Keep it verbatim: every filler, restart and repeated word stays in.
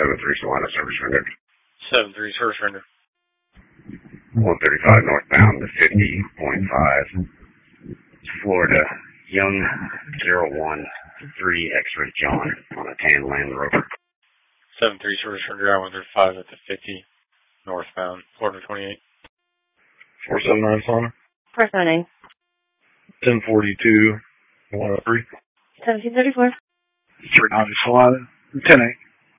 seven three Solana service rendered. seven three service rendered. one thirty-five northbound to fifty point five. Florida, Young zero one three X-ray John on a tan Land Rover. seven three service rendered, I one thirty-five at the fifty northbound, Florida twenty-eight. four seven nine Solana. four seven nine. ten forty-two one oh three. seventeen thirty-four. three ninety Solana. ten eight.